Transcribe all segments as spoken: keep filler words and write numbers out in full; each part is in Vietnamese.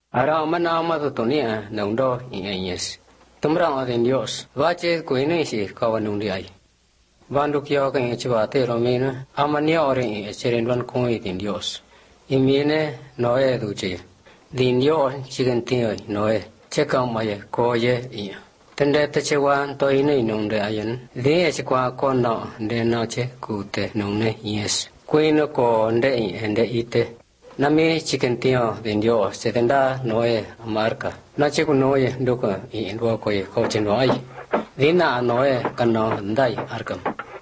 Ara mana amado tonia naundo ingayes. Tumrang adin Dios. Vache kuini si kawanung diay. Banduk yo kang chibate romina amanya ore cherenwan kong idin Dios. Imine noe duche. Din yo chigantio noe. Chekang maye koye iya. Tende techewan to ine nungde ayen. Di chekwa kono de noche kute nungne yes. Kuino ko nde ende ite. Nami chigantio din Dios setenda noe marka. Nache ku noe duka i ndo koye kochen wai. Dina noe kano ndai arkam.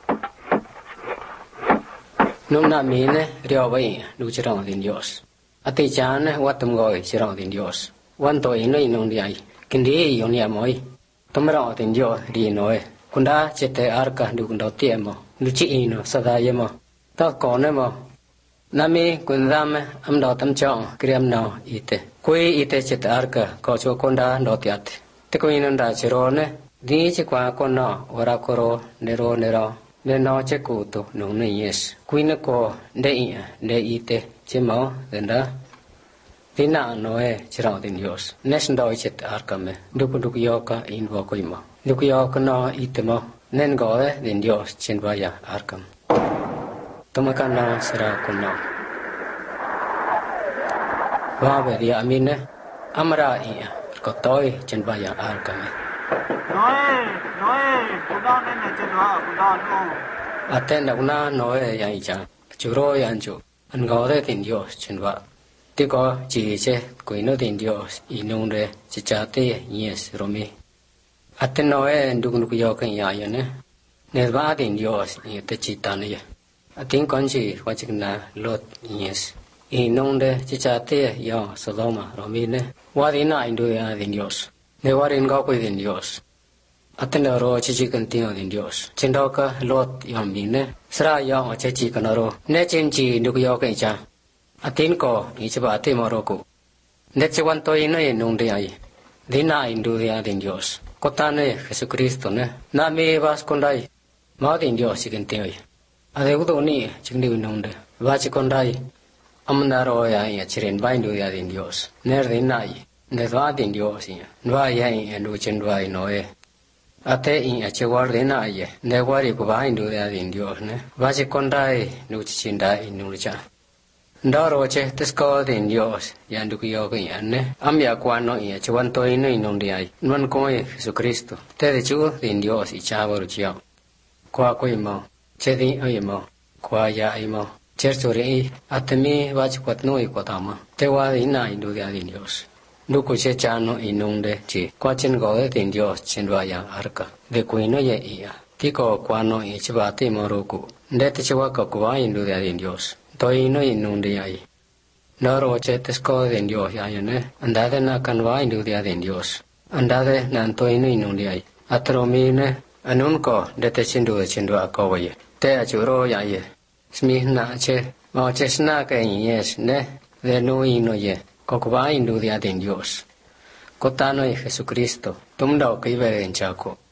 Nung na mine rio bai du chirang din Dios. Ati chan watum goi chirang din Dios. Wan to ino inong diai. Kindi yon ya moi. Tumrang din Dios di noe. Kunda chete arka du kunda tiemo. Luchi ino sada yemo. Ta kone mo. Nami kundam am do tam chong kriam no ite. Kui ite chete arka ko cho kunda do tiat. Te ko ino da chirone. Di chikwa kono ora koro nero nero. Ne no che kuto no ne yes. Kuina ko de i de ite che mo denda. Dina no e chirao din Dios. Nes ndo chet arkame. Duku duku yoka in wo ko imo. Duku yoka no ite mo. Nen go e din Dios chen vaya arkam. Tomaka no sera kuno. Wa be dia amine amra i ko toy chen vaya arkame. Noe, noe, kuda nene chedwa, kuda no. Aten na una noe yang icha. Churo yang chu. Angore din Dios chenwa. Tiko chi che kuino din Dios inung de chichate yes romi. Aten noe nduk nduk yo kan ya yane. Nerva din Dios ni te chitane ye. Atin konchi wachikna lot yes. Inung de chichate yo Sodoma romi ne. Wadina indu ya din Dios. Ne warin go ko din Dios. Atena ro chichi kantino din Dios. Chendoka lot yom mine. Sra yom achechi kanaro. Ne chenchi nduk yo kan cha. Atin ko ichaba ate moroko. Ne chewan to ino e nung de ai. Dina indu ya din Dios. Kotane Jesucristo ne. Na me vas kondai. Ma din Dios chikantino. Ade udo ni chingni nung de. Va chikondai. Amnaro ya ya chiren baindu ya din Dios. Ner dinai. Ne va din Dios ya. Va ya ndu chendwa inoe. Ate in a chewar de na ye, ne wari ko ba indu ya din Dios ne. Ba che kondai nu chinda in nu cha. Ndaro che tesko din Dios ya ndu yo ko ya ne. Am ya kwano ya chewan to ino inong di ai. Non ko ye Jesucristo. Te de chu din Dios i cha waru chia. Kwa ko imo, che din o imo, kwa ya imo. Chercho re atemi ba che kwat no i kwatama. Te wa ina indu ya din Dios. Nuku che chano inung de chi kwa chen go de din Dios chen wa yang arka de kuino ye ia tiko kwano i chiba te moroku de te chiwa ko kwa indu de din Dios to ino inung de ai noro che tesko de Dios ya ne andade na kanwa indu de din Dios andade nan to ino inung de ai atromi ne anun ko de te chindu chen wa ko ye te a churo ya ye smi na che ma che sna ka yes ne de no ino ye Kokwa indu dia din Dios. Kotano y Jesucristo. Tumda o que iba en Chaco.